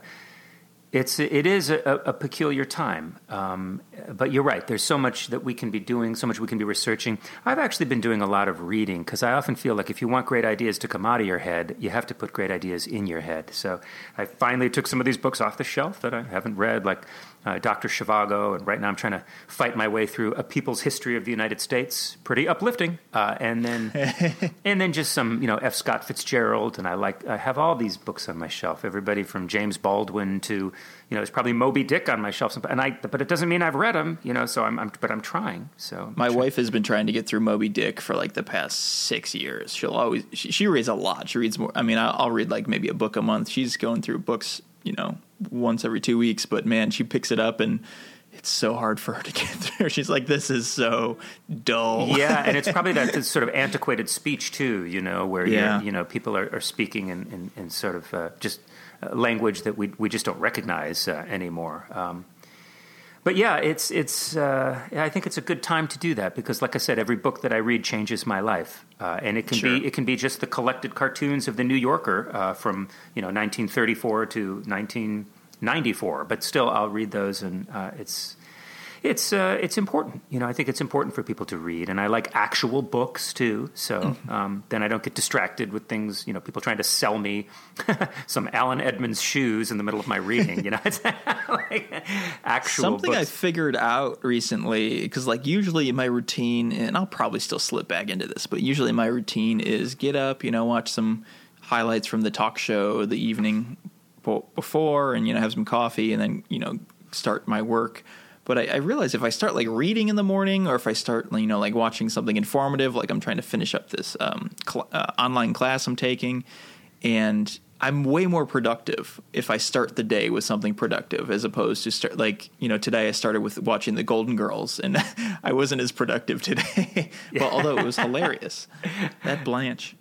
It is a peculiar time, but you're right. There's so much that we can be doing, so much we can be researching. I've actually been doing a lot of reading because I often feel like if you want great ideas to come out of your head, you have to put great ideas in your head. So I finally took some of these books off the shelf that I haven't read, like Dr. Zhivago, and right now I'm trying to fight my way through A People's History of the United States. Pretty uplifting. And then just some, you know, F. Scott Fitzgerald, and I have all these books on my shelf. Everybody from James Baldwin to, you know, there's probably Moby Dick on my shelf, but it doesn't mean I've read them, you know. So I'm trying. So my wife has been trying to get through Moby Dick for like the past 6 years. She reads a lot. She reads more. I mean, I'll read like maybe a book a month. She's going through books, you know, once every 2 weeks. But man, she picks it up and it's so hard for her to get through. She's like, this is so dull. Yeah, and it's probably that sort of antiquated speech too, you know, where you know, people are speaking in sort of just language that we just don't recognize anymore. But yeah, I think it's a good time to do that because, like I said, every book that I read changes my life, and it can be just the collected cartoons of the New Yorker from, you know, 1934 to 1994. But still, I'll read those, and it's important. You know, I think it's important for people to read, and I like actual books too. So then I don't get distracted with things. You know, people trying to sell me some Alan Edmonds shoes in the middle of my reading. You know, it's like actual something books. I figured out recently, because like usually my routine, and I'll probably still slip back into this, but usually my routine is get up, you know, watch some highlights from the talk show the evening before, and, you know, have some coffee, and then, you know, start my work. But I realize if I start like reading in the morning, or if I start, you know, like watching something informative, like I'm trying to finish up this online class I'm taking, and I'm way more productive if I start the day with something productive, as opposed to start, like, you know, today I started with watching the Golden Girls, and I wasn't as productive today. Well, although it was hilarious. That Blanche.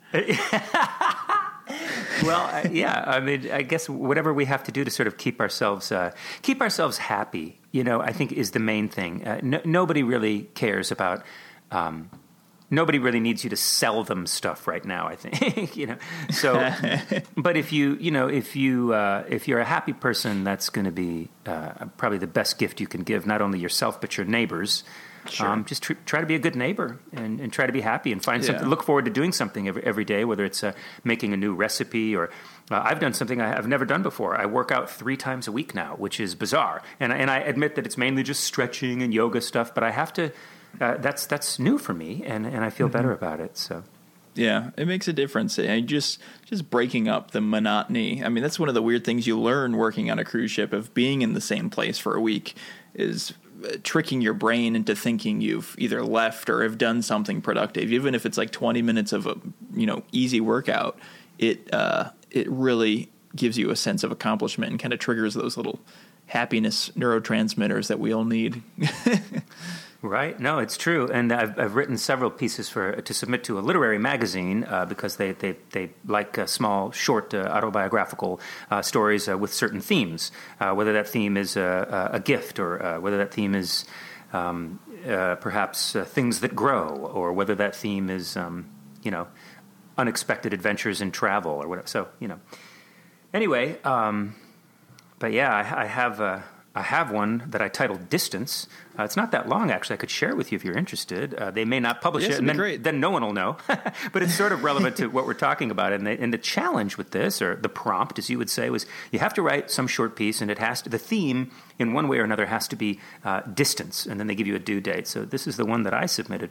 Well, yeah, I mean, I guess whatever we have to do to sort of keep ourselves happy, you know, I think is the main thing. Nobody really cares about. Nobody really needs you to sell them stuff right now, I think. You know, so. But if you're a happy person, that's going to be probably the best gift you can give, not only yourself but your neighbors. Sure. Just try to be a good neighbor and try to be happy and find something. Look forward to doing something every day, whether it's making a new recipe or I've done something I've never done before. I work out 3 times a week now, which is bizarre. And I admit that it's mainly just stretching and yoga stuff, but I have to. That's new for me, and I feel better about it. So. Yeah, it makes a difference. And just breaking up the monotony. I mean, that's one of the weird things you learn working on a cruise ship, of being in the same place for a week, is tricking your brain into thinking you've either left or have done something productive. Even if it's like 20 minutes of a, you know, easy workout, it really gives you a sense of accomplishment and kind of triggers those little happiness neurotransmitters that we all need. Right. No, it's true. And I've written several pieces to submit to a literary magazine because they like small, short autobiographical stories with certain themes, whether that theme is a gift or whether that theme is perhaps things that grow, or whether that theme is, you know, unexpected adventures in travel or whatever. So, you know, anyway, but yeah, I have I have one that I titled Distance. It's not that long, actually. I could share it with you if you're interested. They may not publish it, and then no one will know. But it's sort of relevant to what we're talking about. And the challenge with this, or the prompt, as you would say, was you have to write some short piece, and it has to, the theme, in one way or another, has to be distance. And then they give you a due date. So this is the one that I submitted.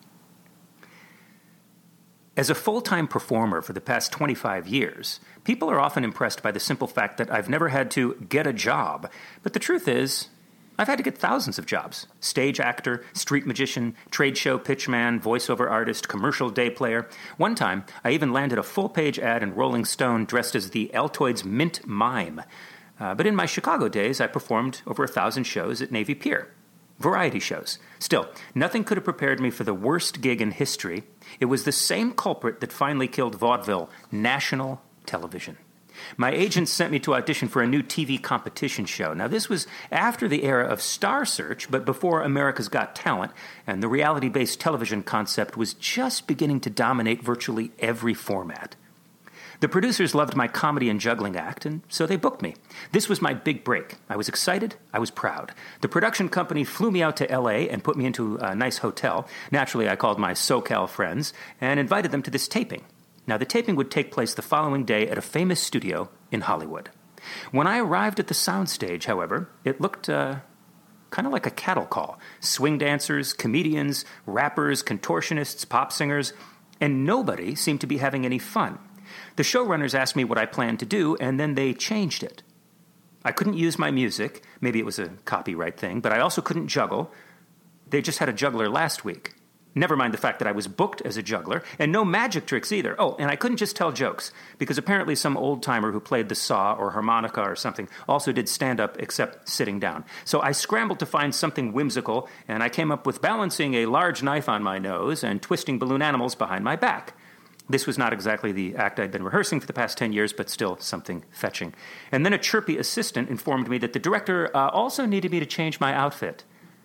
As a full-time performer for the past 25 years, people are often impressed by the simple fact that I've never had to get a job. But the truth is, I've had to get thousands of jobs. Stage actor, street magician, trade show pitchman, voiceover artist, commercial day player. One time, I even landed a full-page ad in Rolling Stone dressed as the Altoids Mint Mime. But in my Chicago days, I performed over 1,000 shows at Navy Pier. Variety shows. Still, nothing could have prepared me for the worst gig in history. It was the same culprit that finally killed vaudeville, national television. My agent sent me to audition for a new TV competition show. Now, this was after the era of Star Search, but before America's Got Talent, and the reality-based television concept was just beginning to dominate virtually every format. The producers loved my comedy and juggling act, and so they booked me. This was my big break. I was excited. I was proud. The production company flew me out to L.A. and put me into a nice hotel. Naturally, I called my SoCal friends and invited them to this taping. Now, the taping would take place the following day at a famous studio in Hollywood. When I arrived at the soundstage, however, it looked kind of like a cattle call. Swing dancers, comedians, rappers, contortionists, pop singers, and nobody seemed to be having any fun. The showrunners asked me what I planned to do, and then they changed it. I couldn't use my music. Maybe it was a copyright thing, but I also couldn't juggle. They just had a juggler last week. Never mind the fact that I was booked as a juggler, and no magic tricks either. Oh, and I couldn't just tell jokes, because apparently some old-timer who played the saw or harmonica or something also did stand-up except sitting down. So I scrambled to find something whimsical, and I came up with balancing a large knife on my nose and twisting balloon animals behind my back. This was not exactly the act I'd been rehearsing for the past 10 years, but still something fetching. And then a chirpy assistant informed me that the director also needed me to change my outfit.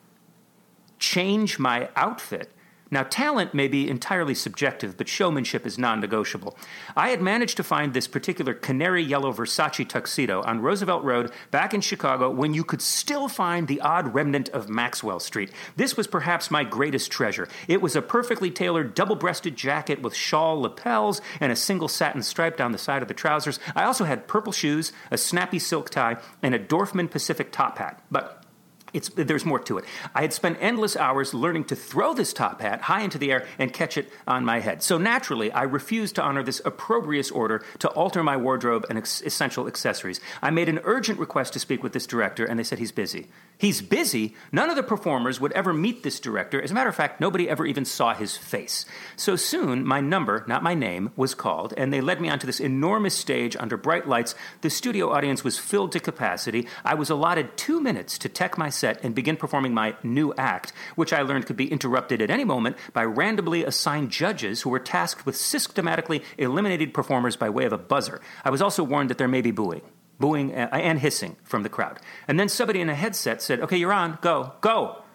Change my outfit? Now, talent may be entirely subjective, but showmanship is non-negotiable. I had managed to find this particular canary yellow Versace tuxedo on Roosevelt Road back in Chicago when you could still find the odd remnant of Maxwell Street. This was perhaps my greatest treasure. It was a perfectly tailored double-breasted jacket with shawl lapels and a single satin stripe down the side of the trousers. I also had purple shoes, a snappy silk tie, and a Dorfman Pacific top hat. But there's more to it. I had spent endless hours learning to throw this top hat high into the air and catch it on my head. So naturally, I refused to honor this opprobrious order to alter my wardrobe and essential accessories. I made an urgent request to speak with this director, and they said he's busy. He's busy? None of the performers would ever meet this director. As a matter of fact, nobody ever even saw his face. So soon, my number, not my name, was called, and they led me onto this enormous stage under bright lights. The studio audience was filled to capacity. I was allotted 2 minutes to tech my set and begin performing my new act, which I learned could be interrupted at any moment by randomly assigned judges who were tasked with systematically eliminating performers by way of a buzzer. I was also warned that there may be booing and hissing from the crowd. And then somebody in a headset said, "Okay, you're on. Go, go."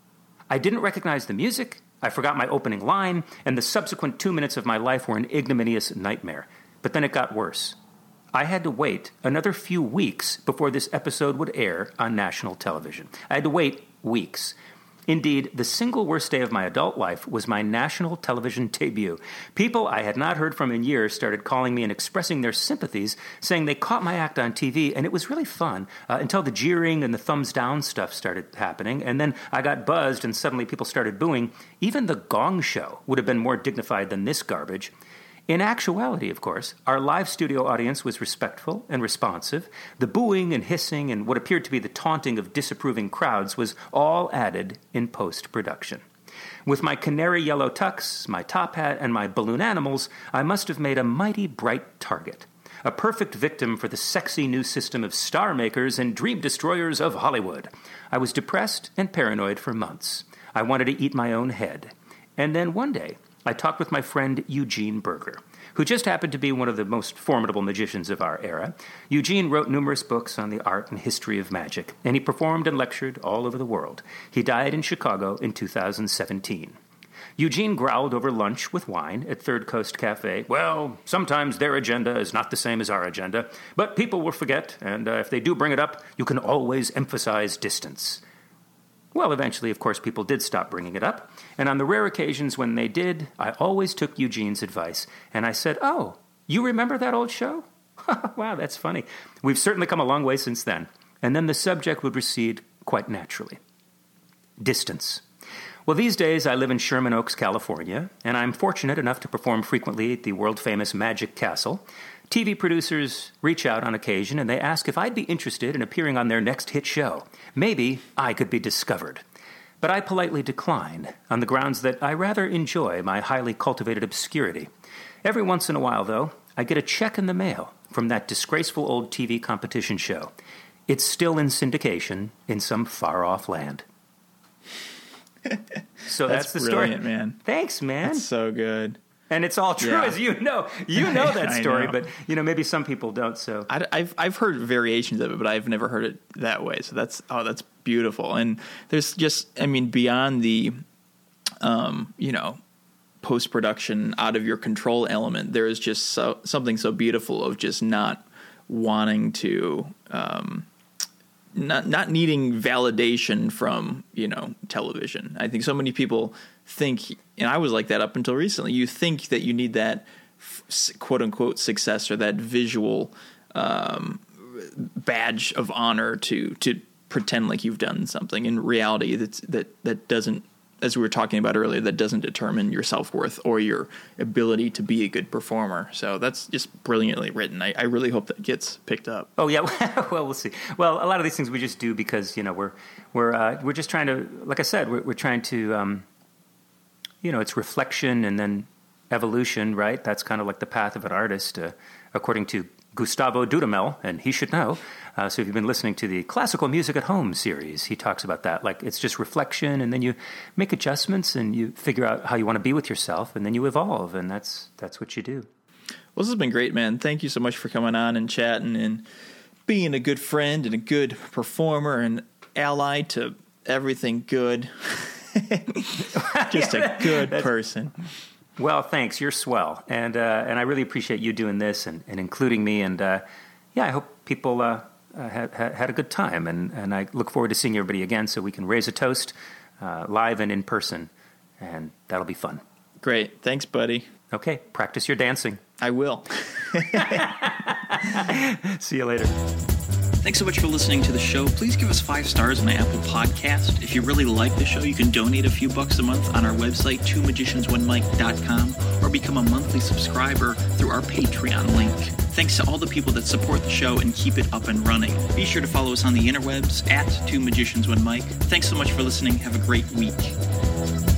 I didn't recognize the music. I forgot my opening line, and the subsequent 2 minutes of my life were an ignominious nightmare. But then it got worse. I had to wait another few weeks before this episode would air on national television. I had to wait weeks. Indeed, the single worst day of my adult life was my national television debut. People I had not heard from in years started calling me and expressing their sympathies, saying they caught my act on TV, and it was really fun, until the jeering and the thumbs down stuff started happening, and then I got buzzed and suddenly people started booing. Even the Gong Show would have been more dignified than this garbage. In actuality, of course, our live studio audience was respectful and responsive. The booing and hissing and what appeared to be the taunting of disapproving crowds was all added in post-production. With my canary yellow tux, my top hat, and my balloon animals, I must have made a mighty bright target. A perfect victim for the sexy new system of star makers and dream destroyers of Hollywood. I was depressed and paranoid for months. I wanted to eat my own head. And then one day, I talked with my friend Eugene Berger, who just happened to be one of the most formidable magicians of our era. Eugene wrote numerous books on the art and history of magic, and he performed and lectured all over the world. He died in Chicago in 2017. Eugene growled over lunch with wine at Third Coast Cafe. Well, sometimes their agenda is not the same as our agenda, but people will forget, and if they do bring it up, you can always emphasize distance. Well, eventually, of course, people did stop bringing it up, and on the rare occasions when they did, I always took Eugene's advice, and I said, "Oh, you remember that old show? Wow, that's funny. We've certainly come a long way since then." And then the subject would recede quite naturally. Distance. Well, these days I live in Sherman Oaks, California, and I'm fortunate enough to perform frequently at the world-famous Magic Castle. TV producers reach out on occasion, and they ask if I'd be interested in appearing on their next hit show. Maybe I could be discovered. But I politely decline, on the grounds that I rather enjoy my highly cultivated obscurity. Every once in a while, though, I get a check in the mail from that disgraceful old TV competition show. It's still in syndication in some far-off land. So that's the story, man. Thanks, man. That's so good, and it's all true, as you know. You know that story, know. But maybe some people don't. So I've heard variations of it, but I've never heard it that way. So that's beautiful. And there's just, beyond the, post-production out of your control element, there is just something so beautiful of just not wanting to. Not needing validation from, television. I think so many people think, and I was like that up until recently, you think that you need that quote-unquote success or that visual badge of honor to pretend like you've done something. In reality, that doesn't, as we were talking about earlier, that doesn't determine your self-worth or your ability to be a good performer. So that's just brilliantly written. I really hope that gets picked up. Oh, yeah. Well, we'll see. Well, a lot of these things we just do because, we're just trying to, like I said, we're trying to, it's reflection and then evolution, right? That's kind of like the path of an artist, according to Gustavo Dudamel, and he should know. So if you've been listening to the Classical Music at Home series, he talks about that. Like, it's just reflection, and then you make adjustments, and you figure out how you want to be with yourself, and then you evolve, and that's what you do. Well, this has been great, man. Thank you so much for coming on and chatting and being a good friend and a good performer and ally to everything good. Just a good person. Well, thanks. You're swell, and I really appreciate you doing this and including me. And I hope people had a good time, and I look forward to seeing everybody again so we can raise a toast live and in person, and that'll be fun. Great. Thanks, buddy. Okay. Practice your dancing. I will. See you later. Thanks so much for listening to the show. Please give us 5 stars on Apple Podcast. If you really like the show, you can donate a few bucks a month on our website, twomagiciansonemike.com, or become a monthly subscriber through our Patreon link. Thanks to all the people that support the show and keep it up and running. Be sure to follow us on the interwebs at 2magiciansonemike. Thanks so much for listening. Have a great week.